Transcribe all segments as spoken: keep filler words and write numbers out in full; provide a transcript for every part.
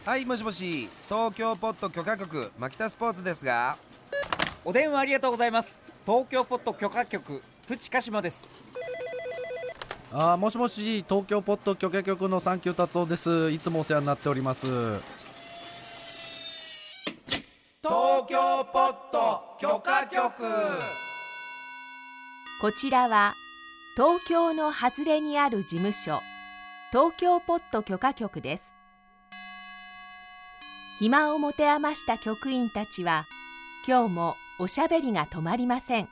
はい、もしもし、東京ポット許可局牧田スポーツですが。 お電話ありがとうございます。東京ポット許可局プチカシマです。 あー、もしもし、東京ポット許可局のサンキュー達夫です。いつもお世話になっております。 東京ポット許可局。 こちらは東京の外れにある事務所、東京ポット許可局です。暇を持て余した局員たちは今日もおしゃべりが止まりません。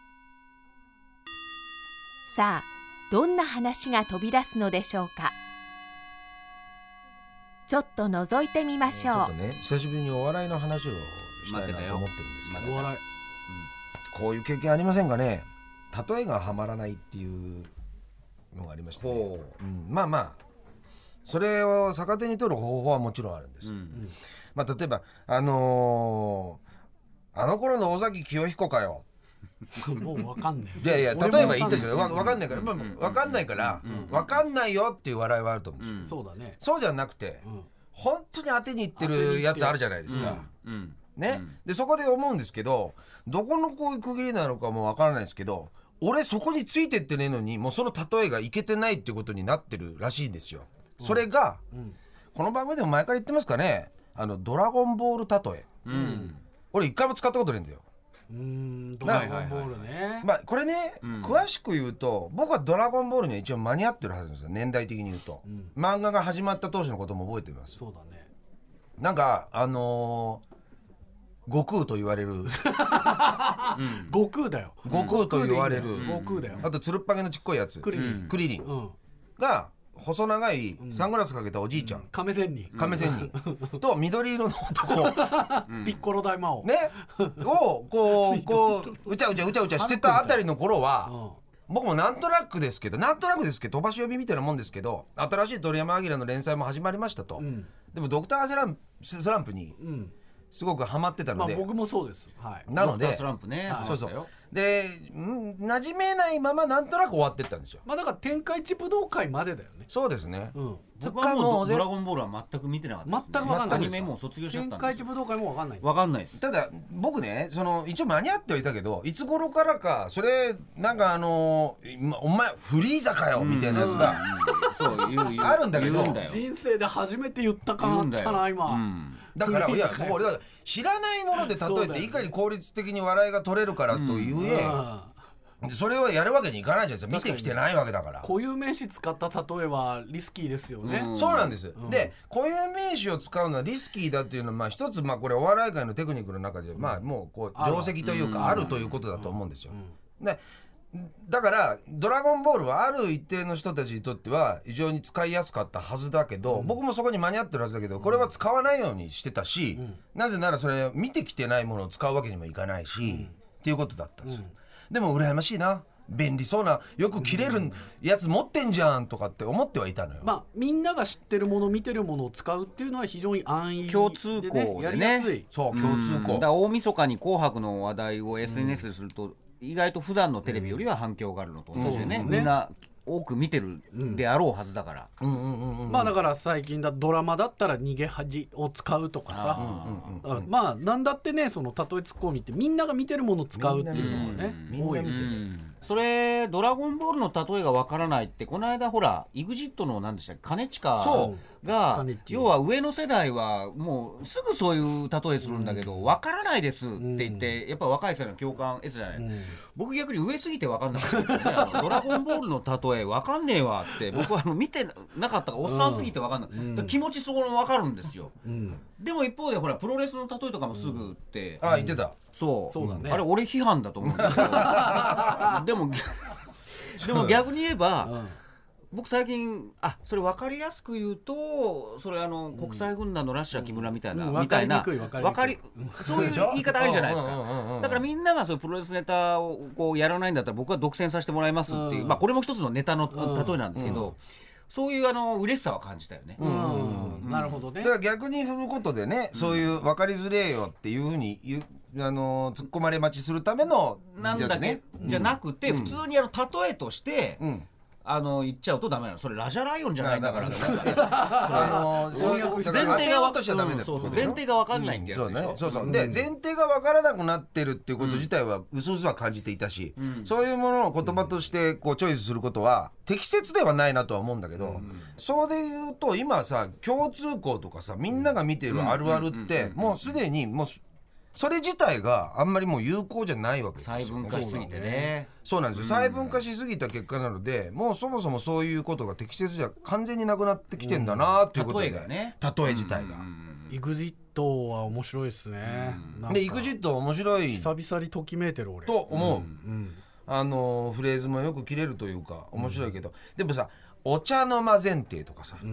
さあ、どんな話が飛び出すのでしょうか。ちょっと覗いてみましょう。 ちょっとね、久しぶりにお笑いの話をしたいなと思ってるんですけど、 お笑い、 こういう経験ありませんかね。例えがはまらないっていうのがありましてね、うん、まあまあそれを逆手に取る方法はもちろんあるんです、うん、まあ、例えばあのー、あの頃の尾崎清彦かよもう分かんない。 いやいや、例えば言ったじゃん。わ分かんないから、まあ、分かんないから分かんないよっていう笑いはあると思うんですよ、うん、そうだね。そうじゃなくて、うん、本当に当てにいってるやつあるじゃないですか、うんうんね、うん、でそこで思うんですけど、どこのこういう区切りなのかも分からないですけど、俺そこについてってねえのに、もうその例えがいけてないっていうことになってるらしいんですよ。それが、うん、この番組でも前から言ってますかね、あのドラゴンボール例え、うん、俺一回も使ったことないんだよ。うーん、ドラゴンボールね。まあこれね、うん、詳しく言うと僕はドラゴンボールには一応間に合ってるはずなんですよ、年代的に言うと、うん、漫画が始まった当初のことも覚えてます。そうだね。なんかあのー悟空と言われる、うん、 悟空だよ。 悟空と言われる、 悟空だよ。 あとつるっぱげのちっこいやつ、クリリン、クリリン、うん、が細長いサングラスかけたおじいちゃん、うん、亀仙人亀仙人と緑色の男ピッコロ大魔王ねをこうこううちゃうちゃうちゃうちゃしてたあたりの頃は、僕もなんとなくですけどなんとなくですけど飛ばし読みみたいなもんですけど、新しい鳥山明の連載も始まりましたと、うん、でもドクタースランプ、スランプに、うん、すごくハマってたので、 まあ、僕もそうです、はい、 なのでドクタースランプね、 そうそうで、馴染めないままなんとなく終わってったんですよ。 まあだから天下一武道会までだよね。 そうですね、うん、 僕はもうドラゴンボールは全く見てなかったです、ね、 全く分かんない。 アニメも卒業しちゃったんですよ。 天下一武道会も分かんない。 分かんないです。 ただ僕ね、その一応間に合ってはいたけど、いつ頃からかそれなんかあのー、お前フリーザかよみたいなやつが、うん、そう言う言うあるんだけど、 人生で初めて言った感あったな今、うん、 だからいやもう俺は知らないもので例えていかに効率的に笑いが取れるからというえ、うん、それをやるわけにいかないじゃないですか。見てきてないわけだから。 固有名詞使った例えはリスキーですよね、 うん、そうなんです、うん、で固有名詞を使うのはリスキーだっていうのは、まあ一つ、まあこれお笑い界のテクニックの中で、うん、まあもうこう定石というかあるということだと思うんですよ、うん、でだからドラゴンボールはある一定の人たちにとっては非常に使いやすかったはずだけど、うん、僕もそこに間に合ってるはずだけど、これは使わないようにしてたし、うん、なぜならそれ見てきてないものを使うわけにもいかないし、うん、っていうことだったんですよ、うん、でも羨ましいな、便利そうなよく切れるやつ持ってんじゃんとかって思ってはいたのよ。 まあみんなが知ってるもの見てるものを使うっていうのは非常に安易で、ね、 共通項でね、 やりやすい。 そう共通項、 だから大晦日に紅白の話題を エスエヌエス ですると、うん、意外と普段のテレビよりは反響があるのと同じでね、うん、みんな多く見てるであろうはずだから、うんうんうんうん、 まあだから最近だドラマだったら逃げ恥を使うとかさ、あ、うんうん、まあなんだってね、その例えツッコミってみんなが見てるものを使うっていうのがね、 みんな見てる、 それドラゴンボールの例えがわからないって、この間ほら イグジット の何でしたっけ、兼近が、要は上の世代はもうすぐそういう例えするんだけど、わからないですって言って、やっぱ若い世代の共感得つじゃない、うん、僕逆に上すぎてわかんなかったですねあのドラゴンボールの例えわかんねえわって、僕はあの見てなかったからおっさんすぎてわかんない、うん、気持ちそこのわかるんですよ、うん、でも一方でほらプロレスの例えとかもすぐって、 うん、あ言ってた、 そう、 そうだね、 あれ俺批判だと思うんだけどでもでも逆に言えば、うん、僕最近あそれ分かりやすく言うと、それあの、うん、国際軍団のラッシャー木村みたいな、うん、みたいな分かりそういう言い方あるじゃないですかだからみんながそういうプロレスネタをこうやらないんだったら僕は独占させてもらいますっていう、うん、まあこれも一つのネタの例えなんですけど、うん、そういうあの嬉しさは感じたよね、うんうん、なるほどね。 だから逆に振ることでね、うん、そういう分かりづれえよっていうふうに言うあの突っ込まれ待ちするためのなんだけじゃなくて、うん、普通にあの例えとして、うん、 あの言っちゃうとダメなの。それラジャライオンじゃないんだから。 あのそういう前提が落としちゃダメだ。 前提が分かんないってやつでしょ。 そうそう。で前提が分からなくなってるっていうこと自体はうすうすは感じていたし、そういうものを言葉としてこうチョイスすることは適切ではないなとは思うんだけど、そうで言うと今さ共通項とかさみんなが見てるあるあるってもうすでにもうそれ自体があんまりもう有効じゃないわけですよね。 細分化しすぎてね。 そうなんですよ、細分化しすぎた結果なのでもうそもそもそういうことが適切じゃ完全になくなってきてんだなっていうことで、例えがね、例え自体が、 イグジットは面白いですね。 でイグジット面白い久々にときめいてる俺と思う、うんうん、あのフレーズもよく切れるというか面白いけど、うん、でもさお茶の間前提とかさ、うん、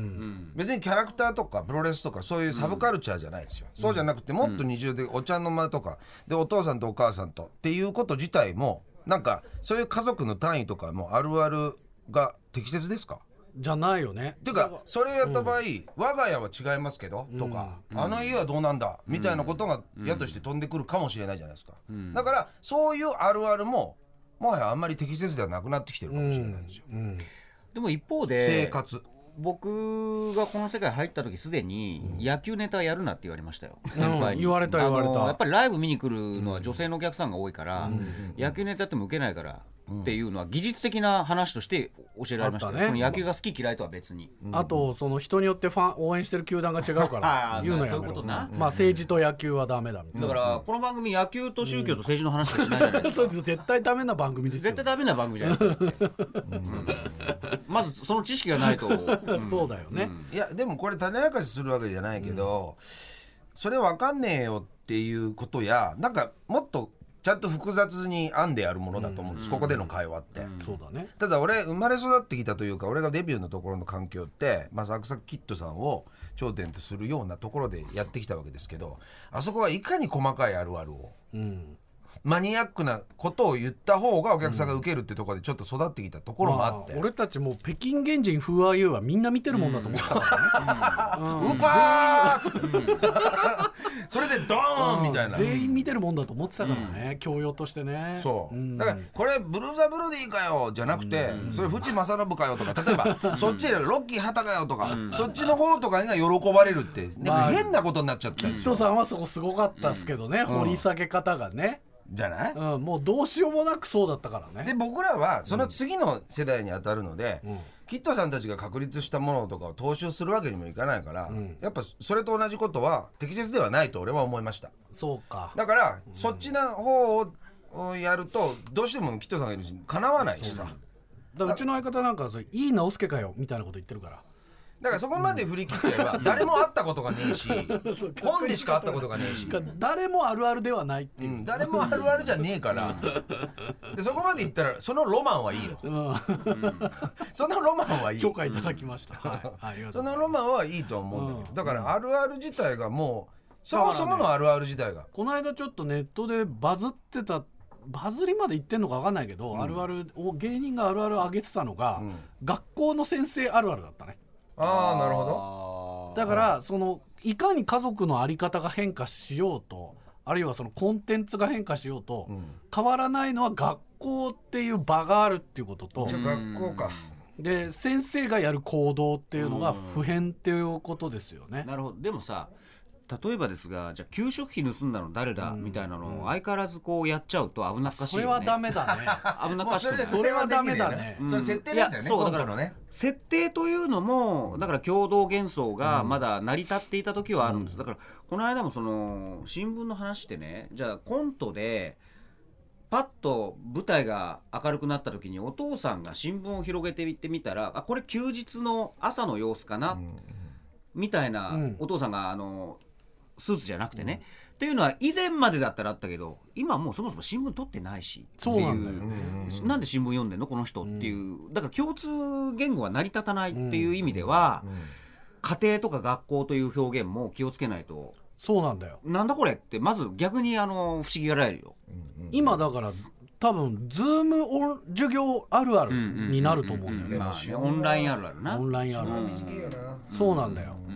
別にキャラクターとかプロレスとかそういうサブカルチャーじゃないですよ、うん、そうじゃなくてもっと二重でお茶の間とかでお父さんとお母さんとっていうこと自体もなんかそういう家族の単位とかもあるあるが適切ですかじゃないよね。 っていうかそれをやった場合、うん、我が家は違いますけど、うん、とか、うん、あの家はどうなんだ、うん、みたいなことが矢として飛んでくるかもしれないじゃないですか、うん、だからそういうあるあるももはやあんまり適切ではなくなってきてるかもしれないんですよ、うんうん、 でも一方で生活僕がこの世界入った時すでに野球ネタやるなって言われましたよ、うん、先輩に言われた言われた。 やっぱりライブ見に来るのは女性のお客さんが多いから、うん、野球ネタっても受けないからっていうのは技術的な話として教えられました、ね、その野球が好き嫌いとは別に、 うん、あとその人によってファン応援してる球団が違うから言うのやめろ。そういうことな、まあ政治と野球はダメだみたいな。 だからこの番組野球と宗教と政治の話しかしないじゃないですか、 うん、そう絶対ダメな番組ですよ。 絶対ダメな番組じゃないですか、うん、まずその知識がないと、うん、 そうだよね、 うん、いやでもこれ種明かしするわけじゃないけど、うん、それ分かんねえよっていうことやなんかもっとちゃんと複雑に編んであるものだと思うんです、うん、ここでの会話って、うん、 そうだね。 ただ俺生まれ育ってきたというか俺がデビューのところの環境って、まあ、サクサクキッドさんを頂点とするようなところでやってきたわけですけど、あそこはいかに細かいあるあるを、うん、マニアックなことを言った方がお客さんが受けるってところでちょっと育ってきたところもあって、 まあ、俺たちも北京原人風アユーはみんな見てるもんだと思ってたからね、 うんうん、ウパーそれでドーンみたいな全員見てるもんだと思ってたからね、うん、教養としてね。 そう、うん、だからこれブルーザブルーでいいかよじゃなくて、うん、それ淵正信かよとか例えばそっちでロッキー畑かよとか、うん、そっちの方とかが喜ばれるってなんか変なことになっちゃったんですよ。 キッドさんはそこすごかったですけどね、うん、掘り下げ方がねじゃない、 うん、もうどうしようもなくそうだったからね。 で僕らはその次の世代に当たるので、うん、キッドさんたちが確立したものとかを踏襲するわけにもいかないから、うん、やっぱそれと同じことは適切ではないと俺は思いました。 そうか。 だから、うん、そっちの方をやるとどうしてもキッドさんがいるしかなわないしさ。 だからうちの相方なんかそれいい直輔かよみたいなこと言ってるから。 だからそこまで振り切っちゃえば誰も会ったことがねえし本でしか会ったことがねえし誰もあるあるではないっていう、 うん、誰もあるあるじゃねえからでそこまで言ったらそのロマンはいいよ、うんうん、そのロマンはいい。 許可いただきました、はい、 そのロマンはいいと思うんだけど、うん、だからあるある自体がもうそもそものあるある自体が、ね、 この間ちょっとネットでバズってたバズりまで言ってんのか分かんないけど、うん、あるあるを芸人があるある上げてたのが、うん、学校の先生あるあるだったね。 ああなるほど。だからそのいかに家族の在り方が変化しようとあるいはそのコンテンツが変化しようと、うん、変わらないのは学校っていう場があるっていうことと、 じゃ学校かで先生がやる行動っていうのが普遍っていうことですよね。 なるほど。でもさ例えばですがじゃあ給食費盗んだの誰だ、うん、みたいなのを相変わらずこうやっちゃうと危なっかしいよね。 それはダメだね危なっかしい。 それはダメだね、 うん、それ設定ですよね。 そうだからね設定というのもだから共同幻想がまだ成り立っていた時はあるんです、うん、だからこの間もその新聞の話ってねじゃあコントでパッと舞台が明るくなった時にお父さんが新聞を広げていってみたらあこれ休日の朝の様子かな、うん、みたいな、うん、お父さんがあのスーツじゃなくてね、うん、っていうのは以前までだったらあったけど今もうそもそも新聞取ってないしそうなんだよ、 うん、なんで新聞読んでんのこの人っていう、うん、だから共通言語は成り立たないっていう意味では、うんうん、家庭とか学校という表現も気をつけないと。 そうなんだよ。 なんだこれってまず逆にあの不思議がられるよ、 うんうん、今だから多分ズームオン授業あるあるになると思うんだよね。 オンラインあるあるな。 オンラインあるある、 短いよな。 そうなんだよ、 うん、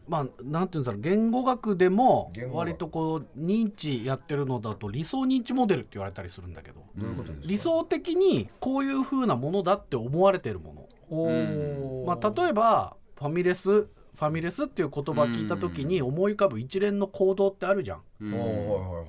まあなんていうんだろう、言語学でも割とこう認知やってるのだと理想認知モデルって言われたりするんだけど、 どういうことですか？ 理想的にこういう風なものだって思われてるもの、 お、 まあ、例えばファミレスファミレスっていう言葉聞いた時に思い浮かぶ一連の行動ってあるじゃん、 うん、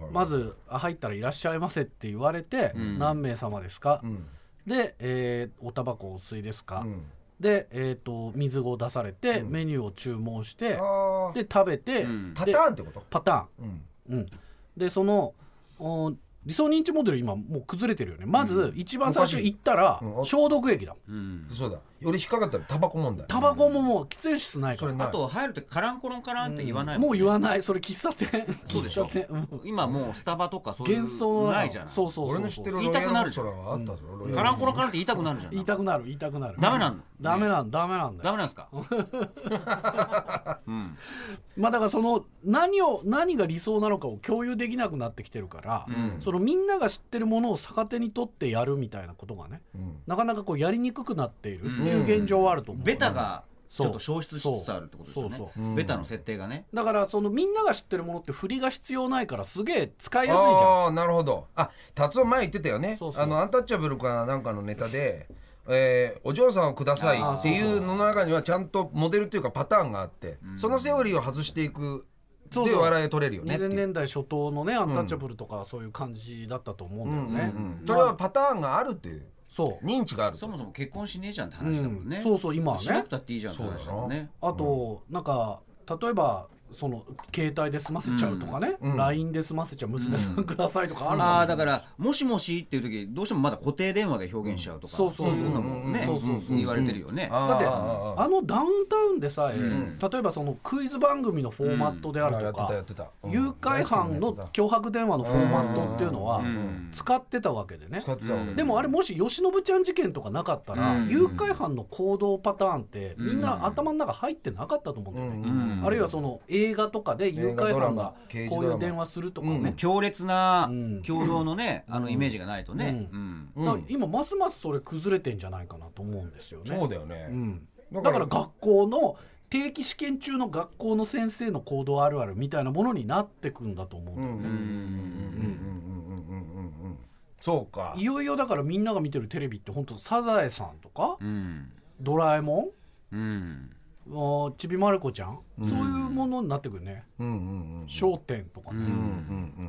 まず入ったらいらっしゃいませって言われて、うん、何名様ですか、うん、で、えー、おタバコお吸いですか、うん、で、えー、と水を出されて、うん、メニューを注文して、で食べて、うん、 パターンってこと？ パターン、うんうん、でその理想認知モデル今もう崩れてるよね。まず一番最初行ったら消毒液だ、 うん、そうだ。より引っかかったらタバコ問題。 タバコももう喫煙室ないから。 あと入るとカランコロンカランって言わない、 ね、うん、もう言わない。それ喫茶店。 そうでしょ。今もうスタバとかそういう幻想ないじゃない。 そうそうそう。 俺の知ってる言いたくなるじゃん、うん、カランコロンカランって言いたくなるじゃん。 言いたくなる言いたくなる。 ダメなんダメなんダメなんだよ。 ダメなんですか。 うん、まあだからその何を何が理想なのかを共有できなくなってきてるから、うん、そのみんなが知ってるものを逆手に取ってやるみたいなことがね、うん、なかなかこうやりにくくなっているっていう現状はあると思う、 うん、ベタがちょっと消失しつつあるってことですよね。そうそうそう、ベタの設定がね。 だからそのみんなが知ってるものって振りが必要ないからすげえ使いやすいじゃん。 ああなるほど。あ、達夫前言ってたよね。そうそう、あのアンタッチャブルかなんかのネタで、えー、お嬢さんをくださいっていうのの中にはちゃんとモデルっていうかパターンがあって、うん、そのセオリーを外していくで笑い取れるよねっていう。 にせんねんだい初頭のねアンタッチャブルとかそういう感じだったと思うんだよね、うんうんうん、 それはパターンがあるっていう、そう認知がある。 そもそも結婚しねえじゃんって話だもんね、 うん、そうそう今はねしなくたっていいじゃんって話だもんね。 あと、うん、なんか例えばその携帯で済ませちゃうとかね、うん、ライン で済ませちゃう、娘さんくださいとかあるかもしれない、 うん、あだからもしもしっていう時どうしてもまだ固定電話で表現しちゃうとか、うん、そうそうそういうのもね言われてるよね、 うん、だってあのダウンタウンでさえ、うん、例えばそのクイズ番組のフォーマットであるとか、うん、誘拐犯の脅迫電話のフォーマットっていうのは使ってたわけでね、うん、でもあれもし吉信ちゃん事件とかなかったら、うん、誘拐犯の行動パターンってみんな頭の中入ってなかったと思うんだよね、うん、あるいはその映画とかで誘拐犯がこういう電話するとかね、うん、 強烈な共同のね、うん、あのイメージがないとね、 うんうん、だから今ますますそれ崩れてんじゃないかなと思うんですよね。 そうだよね、うん、 だから学校の定期試験中の学校の先生の行動あるあるみたいなものになってくんだと思うんだよね。 そうか。 いよいよだからみんなが見てるテレビって本当サザエさんとか、うん、ドラえもん、うんちびまる子ちゃん、うん、そういうものになってくるね。笑点とかね、うんうんうん、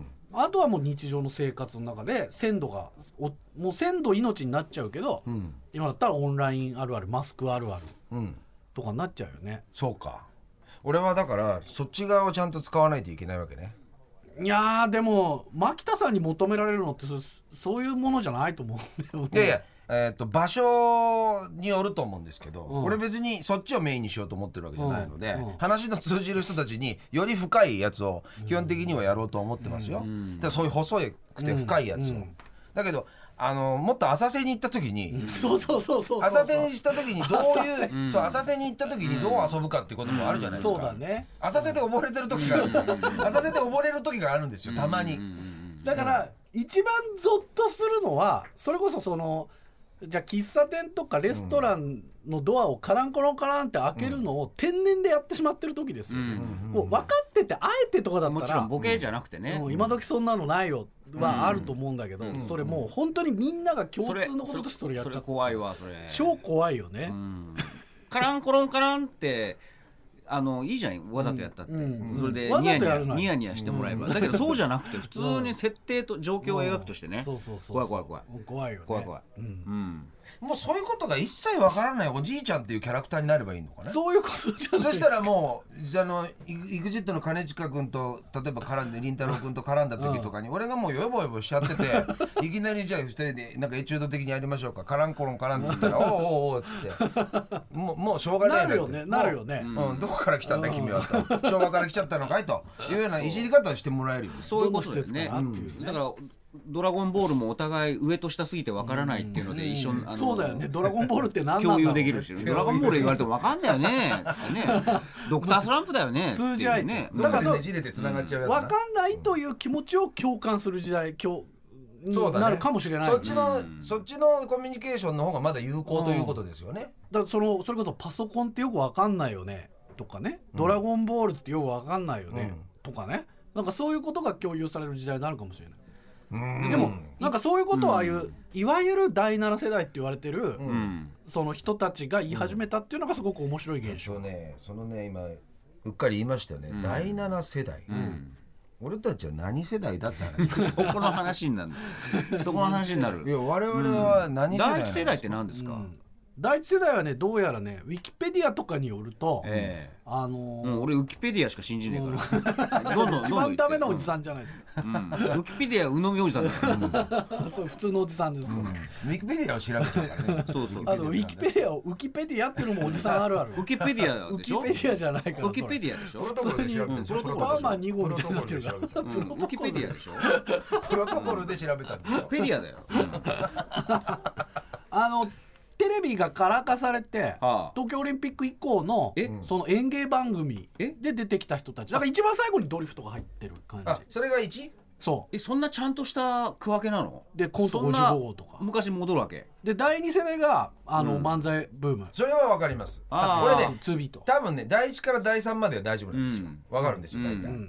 あとはもう日常の生活の中で鮮度がおもう鮮度命になっちゃうけど、うん、今だったらオンラインあるあるマスクあるある、うん、とかになっちゃうよね。 そうか。俺はだからそっち側をちゃんと使わないといけないわけね。 いやーでも牧田さんに求められるのって そ, そういうものじゃないと思うんだよね。 いやいやえー、と場所によると思うんですけど、うん、俺別にそっちをメインにしようと思ってるわけじゃないので、うんうん、話の通じる人たちにより深いやつを基本的にはやろうと思ってますよ、うん、だからそういう細くて深いやつを、うんうん、だけどあのもっと浅瀬に行った時に、うん、そうそうそうそう浅瀬にした時にどういう、うん、そう浅瀬に行った時にどう遊ぶかっていうこともあるじゃないですか、うん、そうだね。浅瀬で溺れてる時が浅瀬で溺れる時があるんですよたまに。 だから一番ゾッとするのはそれこそそのじゃあ喫茶店とかレストランのドアをカランコロンカランって開けるのを天然でやってしまってる時ですよね、うん、もう分かっててあえてとかだったらもちろんボケじゃなくてね、 うん、今時そんなのないよはあると思うんだけど、うん、それもう本当にみんなが共通のこととしてそれやっちゃって、 怖いわそれ超怖いよね、 うん、カランコロンカランってあのいいじゃんわざとやったって、うんうん、それでニヤニヤニヤニヤしてもらえば、うん、だけどそうじゃなくて普通に設定と状況を描くとしてね、うん、怖い怖い怖い怖いよね怖い怖い、うんうんもうそういうことが一切わからないおじいちゃんっていうキャラクターになればいいのかね。 そういうことじゃない。 そしたらもうあの イグジット の兼近君と例えば絡んでりんたろー君と絡んだ時とかに、うん、俺がもうヨボヨボしちゃってていきなりじゃあふたりでなんかエチュード的にやりましょうかカランコロンカランって言ったらおうおうおうっつってもうもうしょうがないなるよねなるよね、 うん、どこから来たんだ君はと昭和から来ちゃったのかいというようないじり方をしてもらえるよ。 そういうことですね、うん、だからドラゴンボールもお互い上と下すぎてわからないっていうので一緒に、うん、 そうだよね。ドラゴンボールって何なんだろう、ね、 共有できるしドラゴンボール言われてもわかんないよねねドクタースランプだよね通じ合いね。 だからねじれてつながっちゃうやつな、 わかんないという気持ちを共感する時代今日になるかもしれない、ね、 そっちの、うん、そっちのコミュニケーションの方がまだ有効ということですよね、 うん、だからそのそれこそパソコンってよくわかんないよねとかね、ドラゴンボールってよくわかんないよね、とかね、なんかそういうことが共有される時代になるかもしれない。でもなんかそういうことをああいう、いわゆるだいなな世代って言われてる、その人たちが言い始めたっていうのがすごく面白い現象。 そのね今うっかり言いましたよね、だいなな世代。俺たちは何世代だって話。 そこの話になる。そこの話になる。 いや我々は何世代？ 第一世代って何ですか？ 第一世代はね、どうやらね、ウィキペディアとかによると、 ええ、 あのー、 もう俺ウィキペディアしか信じねえから、どんどん一番ダメなおじさんじゃないですか、 うん、ウィキペディア鵜呑みおじさんですから、 そう普通のおじさんです、うん、 ウィキペディアを調べちゃうからね。 そうそう、あのウィキペディアをウキペディアっていうのもおじさんあるある。 ウィキペディアでしょ。 ウキペディアじゃないから。 ウィキペディアでしょ。 プロトコルで調べてる。 プロトコルパーマンに号みたいになってるから。ウィキペディアでしょ。 プロトコルで調べたんですよ。 ペディアだよ。 あのテレビがカラー化されて、はあ、東京オリンピック以降のその演芸番組で出てきた人たち、だから一番最後にドリフとか入ってる感じ。 あ、それがいち？ そう。 え、そんなちゃんとした区分けなの？ でコントごじゅうごごうとか昔戻るわけで、だいに世代があの、うん、漫才ブーム。 それはわかります。これね、多分ねだいいちからだいさんまでは大丈夫なんですよ。わ、うん、かるんですよ大体。うん。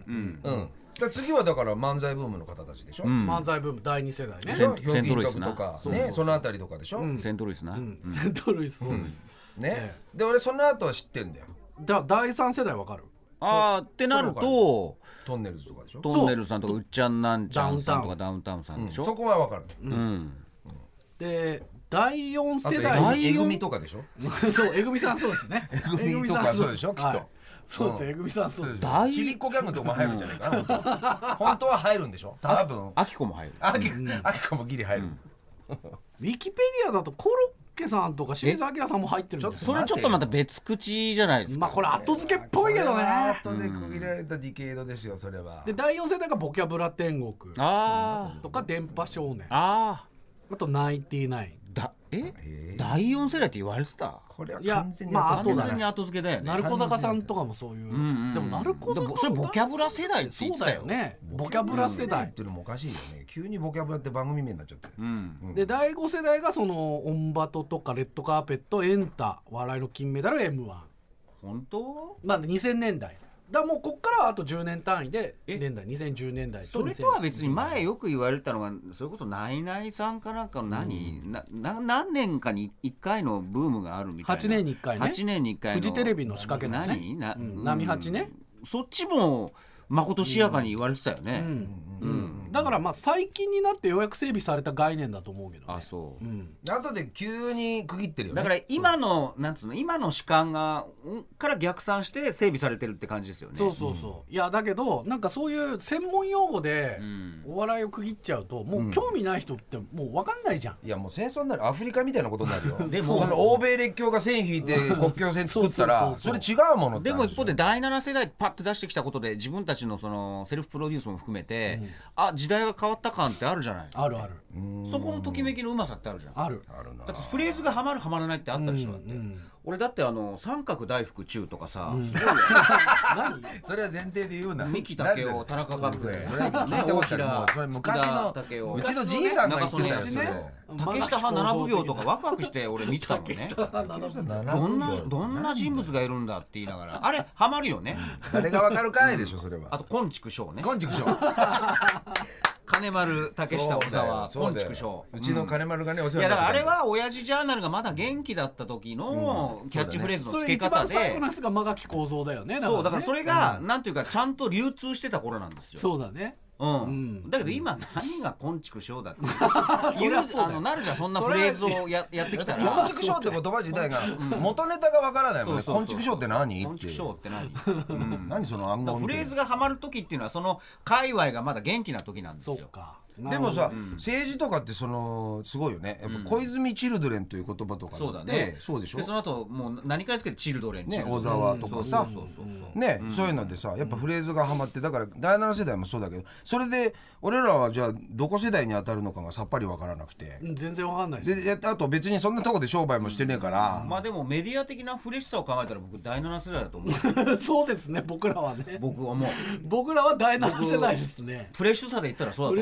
うんうん次はだから漫才ブームの方たちでしょ、うん、 漫才ブームだいに世代ね、 セントルイスとかね、そのあたりとかでしょ、うん、 セントルイスな、うんうん、セントルイスそうです、 うん、ね、ええ、で俺その後は知ってんだよ。 だだいさん世代わかる？ あーってなるとトンネルズとかでしょ。 トンネルズさんとかうっちゃんなんちゃんさんとかダウンタウンさんでしょ、 うん、そこはわかる、 うんうん、でだいよん世代えぐみとかでしょそうえぐみさんそうですねえぐみとかそうでしょきっと、はい、 そうですえぐみさんそうです。 ちびっこギャグとかも入るんじゃないかな。本当は入るんでしょ多分。 あきこも入る。 あきこもギリ入る。 ウィキペディアだとコロッケさんとか清水明さんも入ってるんですよ。 それちょっとまた別口じゃないですか。 まあこれ後付けっぽいけどね。 後で区切られたディケードですよそれは。 でだいよん世代がボキャブラ天国とか電波少年、ああとナインティナイン。 だえだいよん世代って言われてた。 これは完全に後付けだよね。 鳴子坂さんとかもそういう、うんうん、でも鳴子坂それボキャブラ世代って言ってたよ。 そうだよね。ボキャブラ世代っていうのもおかしいよね。急にボキャブラって番組名になっちゃって、 うんうん、でだいご世代がそのオンバトとかレッドカーペットエンタ笑いの金メダル エムワン。 本当？ まあにせんねんだいだもうこっからはあとじゅうねん単位で年代にせんじゅうねんだいとそれとは別に前よく言われたのがそれこそナイナイさんかなんか何、うん、なな何年かにいっかいのブームがあるみたいな。 はちねんにいっかいね。 はちねんにいっかいのフジテレビの仕掛けのね何な、うん、 波八ね。 そっちもまことしやかに言われてたよね、 うんうんうん、だからまあ最近になってようやく整備された概念だと思うけどね。 あそう、 うん、後で急に区切ってるよね。 だから今のなんつうの今の主観がから逆算して整備されてるって感じですよね。 そうそうそう、うん、いやだけどなんかそういう専門用語でお笑いを区切っちゃうともう興味ない人ってもう分かんないじゃん、 うん、いやもう戦争になるアフリカみたいなことになるよでもその欧米列強が線引いて国境線作ったらそれ違うものって。 でも一方でだいなな世代パッて出してきたことで自分たちのそのセルフプロデュースも含めて、うん、あ時代が変わった感ってあるじゃない。 あるある。 そこのときめきのうまさってあるじゃん。 あるあるな。だってフレーズがはまるはまらないってあったでしょ。だって、うん、俺だってあの三角大福中とかさ、うん、すごいよ何それは前提で言うな。 三木武夫田中角栄ね大平それ昔のうちのじいさんが言ってたよそれ。 竹下派七奉行とかワクワクして俺見てたもんね。どんなどんな人物がいるんだって言いながらあれハマるよね。 誰がわかるかいでしょそれは。 あと昆虫賞ね。 昆虫賞金丸竹下小沢昆虫賞。 うちの金丸がねお世話になってた。 いやだからあれは親父ジャーナルがまだ元気だった時のキャッチフレーズの付け方で、 それ一番最後のやつが間垣幸三だよね。 そうだからそれがなんていうかちゃんと流通してた頃なんですよ。 そうだね。 うんうん、だけど今何が昆虫賞だっていうあのなるじゃんそんなフレーズを や, やってきたら昆虫賞って言葉自体が元ネタがわからないもんね。昆虫賞って何昆虫賞って何、 うん、何その暗号フレーズがハマる時っていうのはその界隈がまだ元気な時なんですよ。 そうか。 でもさ、うん、政治とかってそのすごいよね。やっぱ小泉チルドレンという言葉とかって、 そうだね。 そうでしょ。 でその後もう何かにつけてチルドレンね、小沢とかさ、ね、そういうのでさ、やっぱフレーズがハマってだからだいなな世代もそうだけど、それで俺らはじゃあどこ世代に当たるのかがさっぱりわからなくて、 全然わかんないです。 であと別にそんなとこで商売もしてねえから、 うん、まあでもメディア的なフレッシュさを考えたら僕だいなな世代だと思う。 そうですね僕らはね。 僕はもう僕らはだいなな世代ですね。 フレッシュさで言ったらそうだと思う。 フレッシュさ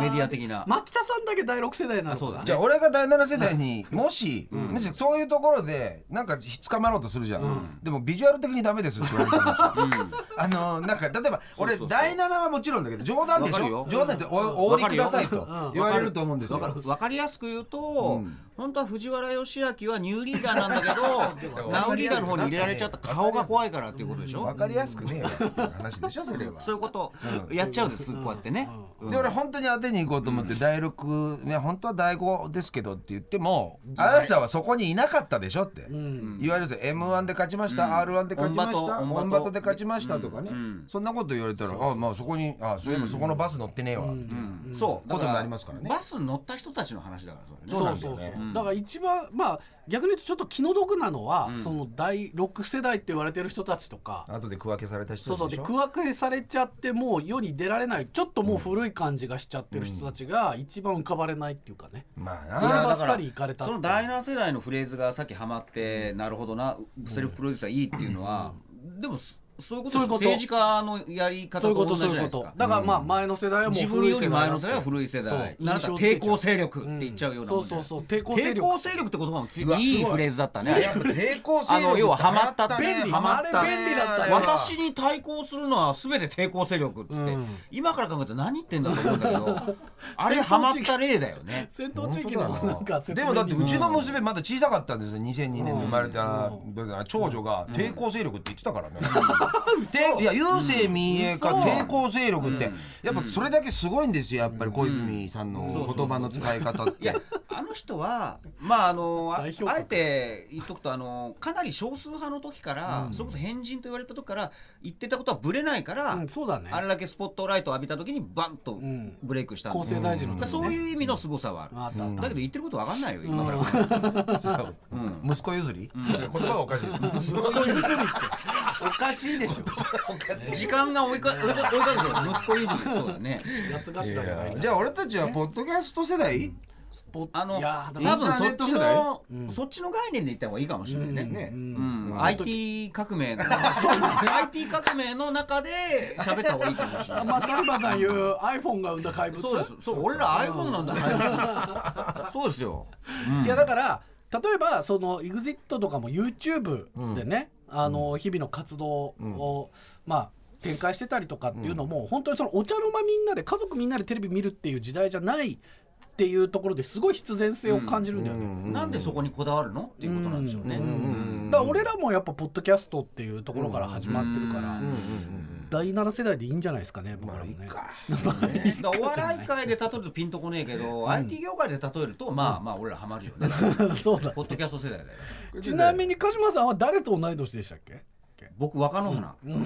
メディア的な。 牧田さんだけだいろく世代なのかな。 じゃあ俺がだいなな世代にもしそういうところでなんか捕まろうとするじゃん。でもビジュアル的にダメですって言われたんですよ。あのなんか例えば俺だいななはもちろんだけど冗談でしょ。冗談でおお降りくださいと言われると思うんですよ。 わかりやすく言うと本当は藤原義明はニューリーダーなんだけどナウリーダーの方に入れられちゃった顔が怖いからっていうことでしょ。 わかりやすくねえよっていう話でしょそれは。 そういうことやっちゃうんですこうやってね。 で俺本当に当てに行こうと思ってだいろくね本当はだいごですけどって言ってもあなたはそこにいなかったでしょって言われるんですよ。 エムワン で勝ちました、アールワン で勝ちました、オンバトで勝ちましたとかね、そんなこと言われたらあまあそこにあそういえばそこのバス乗ってねえわっていうそうことになりますからね。 バスに乗った人たちの話だからそうなんだよね。だから一番まあ逆に言うとちょっと気の毒なのはそのだいろく世代って言われてる人たちとか後で区分けされた人たちでしょ。 そうそうで区分けされちゃってもう世に出られないちょっともう古い感じがしちゃってる人たちが一番浮かばれないっていうかね。 まあなばっさりいかれた。 そのだいなな世代のフレーズがさっきハマってなるほどなセルフプロデューサーいいっていうのはでもそういうことです。政治家のやり方と同じじゃないですか。 だからまあ前の世代はもう古い世代、自分より前の世代は古い世代。なんか抵抗勢力って言っちゃうようなもんで。 そうそうそう抵抗勢力。抵抗勢力って言葉もついいいフレーズだったね。 抵抗勢力。 あの要はハマった便利ハマった便利だった。 私に対抗するのは全て抵抗勢力っつって今から考えたら何言ってんだと思うんだけどあれハマった例だよね。 戦闘地域のなんかでもだってうちの娘まだ小さかったんですよ。にせんにねんに生まれた長女が抵抗勢力って言ってたからね。いや郵政民営化抵抗勢力ってやっぱそれだけすごいんですよ。やっぱり小泉さんの言葉の使い方って。 いやあの人はまああの あ, あえて言っとくとあのかなり少数派の時から、うん、それこそ変人と言われた時から言ってたことはブレないから、 うんそうだね、 あれだけスポットライトを浴びた時にバンとブレイクしたんです、 うん、厚生大臣の、ね、 そういう意味の凄さはある、うん、だけど言ってること分かんないよ今から、 うん、息子譲り、うん、言葉はおかしい息子譲りっておかしいでしょ時間が追いか追いかけて息子譲りそうだね八つ頭じゃない。 じゃあ俺たちはポッドキャスト世代あの多分そっちの、うん、そっちの概念で言った方がいいかもしれないね。うんねうんうん、アイティー 革命のアイティー 革命の中で喋った方がいいかもしれない。 まあタリバさん言う iPhone が生んだ怪物。 そうです。そう俺ら iPhone なんだ怪物。そうですよ。 うん、いやだから例えばその エグジット とかも YouTube でね、うん、あの日々の活動を、うん、まあ展開してたりとかっていうのも、うん、本当にそのお茶の間みんなで家族みんなでテレビ見るっていう時代じゃないっていうところですごい必然性を感じるんだよね、うんうん、なんでそこにこだわるのっていうことなんでしょうね、うんうんうん、だから俺らもやっぱポッドキャストっていうところから始まってるから、うんうんうん、だいなな世代でいいんじゃないですかね。 まあいいかだお笑い界で例えるとピンとこねえけど、うん、アイティー 業界で例えるとまあまあ俺らハマるよねそうだポッドキャスト世代だよ。 ちなみに鹿島さんは誰と同い年でしたっけ。 僕若野花、うんうん、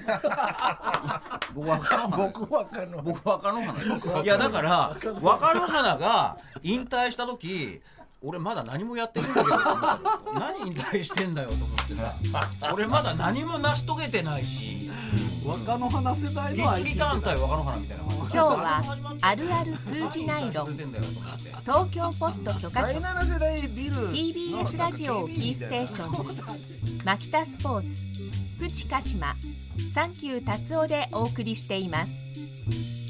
僕若野花僕若野僕若野花いやだから若野花が引退した時俺まだ何もやってるんだけど何引退してんだよと思ってさ俺まだ何も成し遂げてないし若野花世代の劇団対若野花みたいな今日はあるある通じない論東京ポッド許可局 ティービーエス ラジオをキーステーションにマキタスポーツプチ鹿島サンキュー達夫でお送りしています。